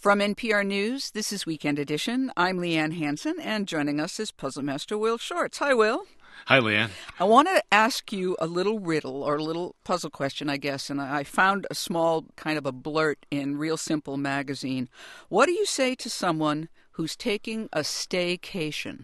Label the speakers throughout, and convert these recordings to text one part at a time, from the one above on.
Speaker 1: From NPR News, this is Weekend Edition. I'm Leanne Hansen, and joining us is Puzzle Master Will Shortz. Hi, Will.
Speaker 2: Hi, Leanne.
Speaker 1: I want to ask you a little riddle, or a little puzzle question, I guess, and I found a small kind of a blurt in Real Simple magazine. What do you say to someone who's taking a staycation?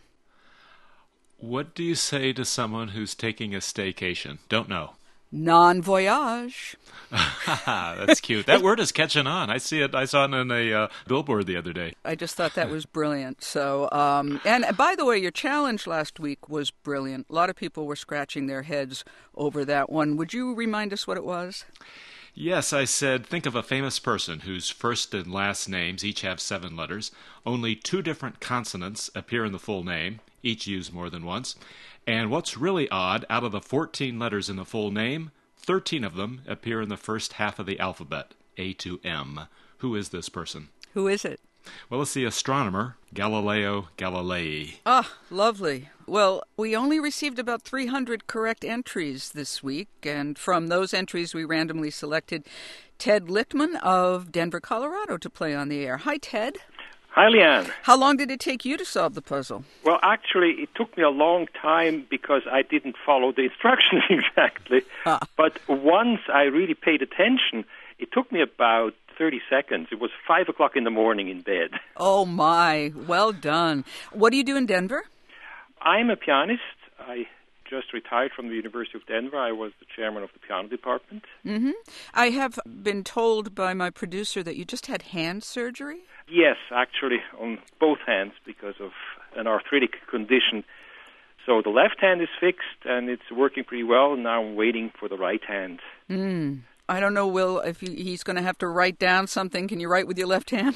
Speaker 2: What do you say to someone who's taking a staycation? Don't know.
Speaker 1: Non-voyage.
Speaker 2: That's cute. That word is catching on. I see it. I saw it on a billboard the other day.
Speaker 1: I just thought that was brilliant. So, and by the way, your challenge last week was brilliant. A lot of people were scratching their heads over that one. Would you remind us what it was?
Speaker 2: Yes, I said, think of a famous person whose first and last names each have 7 letters. Only 2 different consonants appear in the full name, each used more than once. And what's really odd, out of the 14 letters in the full name, 13 of them appear in the first half of the alphabet, A to M. Who is this person?
Speaker 1: Who is it?
Speaker 2: Well, it's the astronomer, Galileo Galilei.
Speaker 1: Ah, lovely. Well, we only received about 300 correct entries this week, and from those entries we randomly selected Ted Littman of Denver, Colorado to play on the air. Hi, Ted.
Speaker 3: Hi, Leanne.
Speaker 1: How long did it take you to solve the puzzle?
Speaker 3: Well, actually, it took me a long time because I didn't follow the instructions exactly. But once I really paid attention, it took me about 30 seconds. It was 5 o'clock in the morning in bed.
Speaker 1: Oh, my. Well done. What do you do in Denver?
Speaker 3: I'm a pianist. I just retired from the University of Denver. I was the chairman of the piano department.
Speaker 1: Mm-hmm. I have been told by my producer that you just had hand surgery?
Speaker 3: Yes, actually, on both hands because of an arthritic condition. So the left hand is fixed, and it's working pretty well. Now I'm waiting for the right hand.
Speaker 1: I don't know, Will, if he's going to have to write down something. Can you write with your left hand?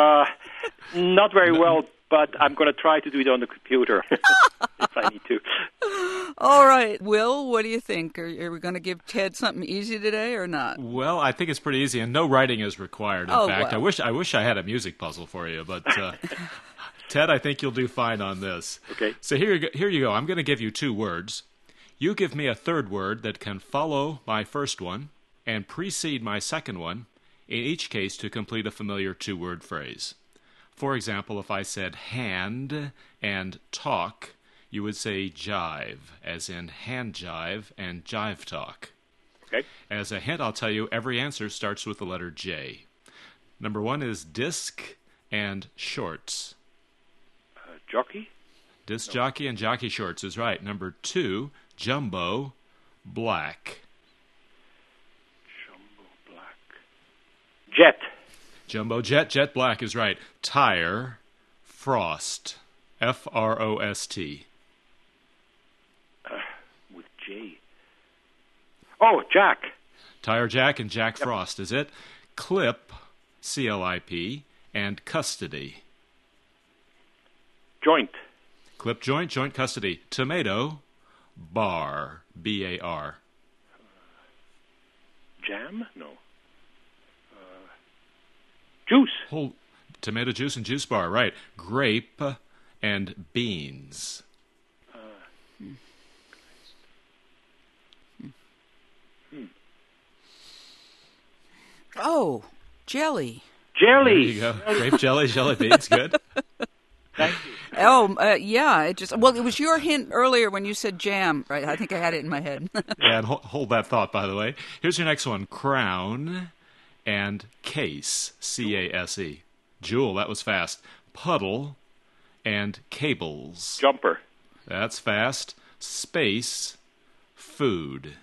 Speaker 3: Not very well, but I'm going to try to do it on the computer if I need to.
Speaker 1: All right. Will, what do you think? Are we going to give Ted something easy today or not?
Speaker 2: Well, I think it's pretty easy, and no writing is required. In fact,
Speaker 1: well.
Speaker 2: I wish I had a music puzzle for you, but Ted, I think you'll do fine on this.
Speaker 3: Okay.
Speaker 2: So here you go. I'm going to give you 2 words. You give me a third word that can follow my first one and precede my second one, in each case to complete a familiar 2-word phrase. For example, if I said hand and talk, you would say jive, as in hand jive and jive talk.
Speaker 3: Okay.
Speaker 2: As a hint, I'll tell you every answer starts with the letter J. Number 1 is disc and shorts.
Speaker 3: Jockey?
Speaker 2: Disc jockey and jockey shorts is right. Number 2, jumbo black.
Speaker 3: Jumbo black. Jet.
Speaker 2: Jumbo jet black is right. Tire, frost, F-R-O-S-T.
Speaker 3: With J. Oh, Jack.
Speaker 2: Tire Jack and Jack Frost is it. Clip, C-L-I-P, and custody.
Speaker 3: Joint.
Speaker 2: Clip joint custody. Tomato, bar, B-A-R.
Speaker 3: Jam? No. Juice.
Speaker 2: Tomato juice and juice bar, right. Grape and beans.
Speaker 1: Oh, jelly.
Speaker 3: Jelly.
Speaker 2: There you go. Grape jelly beans, good.
Speaker 3: Thank you.
Speaker 1: Oh, yeah. It was your hint earlier when you said jam, right? I think I had it in my head.
Speaker 2: Yeah, and hold that thought, by the way. Here's your next one. Crown and case, C-A-S-E. Jewel, that was fast. Puddle and cables.
Speaker 3: Jumper.
Speaker 2: That's fast. Space, food.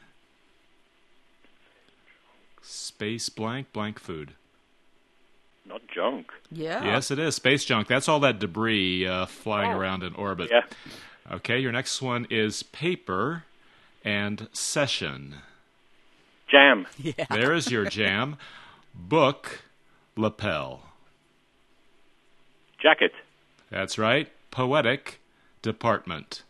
Speaker 2: Space blank food.
Speaker 3: Not junk.
Speaker 1: Yeah.
Speaker 2: Yes, it is. Space junk. That's all that debris flying around in orbit.
Speaker 3: Yeah.
Speaker 2: Okay, your next one is paper and session.
Speaker 3: Jam.
Speaker 1: Yeah.
Speaker 2: There is your jam. Book, lapel.
Speaker 3: Jacket.
Speaker 2: That's right. Poetic, department.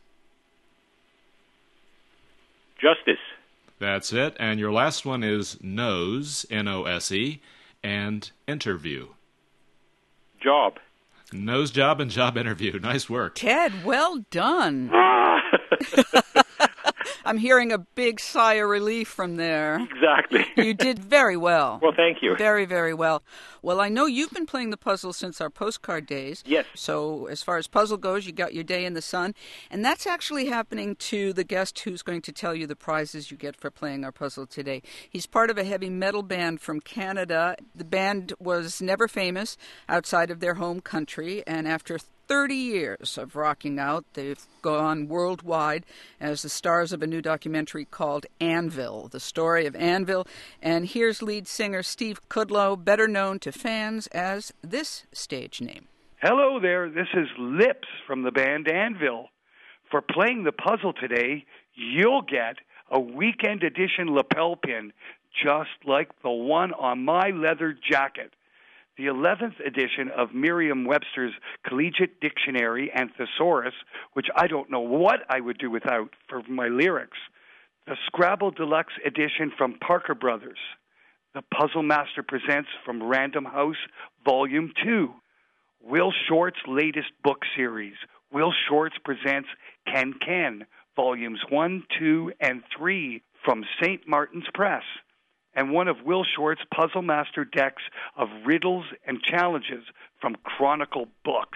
Speaker 3: Justice.
Speaker 2: That's it. And your last one is nose, N-O-S-E, and interview.
Speaker 3: Job.
Speaker 2: Nose job and job interview. Nice work.
Speaker 1: Ted, well done. I'm hearing a big sigh of relief from there.
Speaker 3: Exactly.
Speaker 1: You did very well.
Speaker 3: Well, thank you.
Speaker 1: Very, very well. Well, I know you've been playing the puzzle since our postcard days.
Speaker 3: Yes.
Speaker 1: So as far as puzzle goes, you got your day in the sun. And that's actually happening to the guest who's going to tell you the prizes you get for playing our puzzle today. He's part of a heavy metal band from Canada. The band was never famous outside of their home country, and after 30 years of rocking out, they've gone worldwide as the stars of a new documentary called Anvil, the story of Anvil. And here's lead singer Steve Kudlow, better known to fans as this stage name.
Speaker 4: Hello there, this is Lips from the band Anvil. For playing the puzzle today, you'll get a weekend edition lapel pin just like the one on my leather jacket. The 11th edition of Merriam-Webster's Collegiate Dictionary and Thesaurus, which I don't know what I would do without for my lyrics. The Scrabble Deluxe edition from Parker Brothers. The Puzzle Master Presents from Random House, Volume 2. Will Short's latest book series, Will Short's Presents Can, Volumes 1, 2, and 3 from St. Martin's Press. And one of Will Short's Puzzle Master decks of riddles and challenges from Chronicle Books.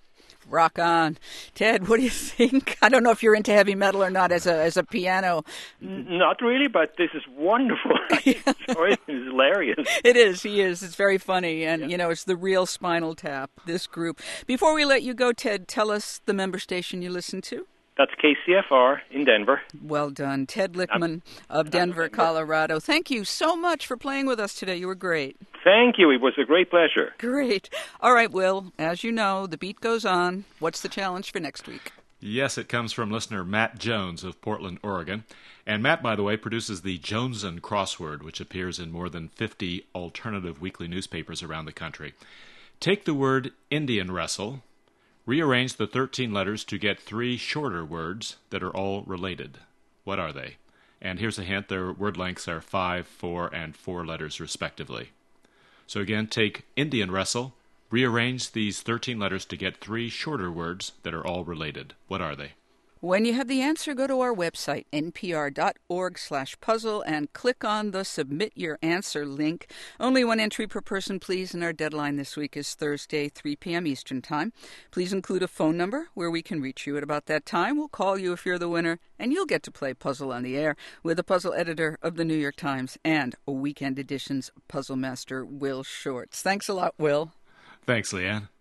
Speaker 1: Rock on. Ted, what do you think? I don't know if you're into heavy metal or not as a piano.
Speaker 3: Not really, but this is wonderful. It's hilarious.
Speaker 1: It is. He is. It's very funny. And, you know, it's the real Spinal Tap, this group. Before we let you go, Ted, tell us the member station you listen to.
Speaker 3: That's KCFR in Denver.
Speaker 1: Well done. Ted Lickman of Denver, Colorado. Thank you so much for playing with us today. You were great.
Speaker 3: Thank you. It was a great pleasure.
Speaker 1: Great. All right, Will, as you know, the beat goes on. What's the challenge for next week?
Speaker 2: Yes, it comes from listener Matt Jones of Portland, Oregon. And Matt, by the way, produces the Joneson Crossword, which appears in more than 50 alternative weekly newspapers around the country. Take the word Indian wrestle, rearrange the 13 letters to get 3 shorter words that are all related. What are they? And here's a hint, their word lengths are 5, 4, and 4 letters respectively. So again, take Indian wrestle, rearrange these 13 letters to get 3 shorter words that are all related. What are they?
Speaker 1: When you have the answer, go to our website, npr.org/puzzle, and click on the Submit Your Answer link. Only 1 entry per person, please, and our deadline this week is Thursday, 3 p.m. Eastern Time. Please include a phone number where we can reach you at about that time. We'll call you if you're the winner, and you'll get to play Puzzle on the Air with the puzzle editor of the New York Times and a Weekend Edition's puzzle master, Will Shortz. Thanks a lot, Will.
Speaker 2: Thanks, Leanne.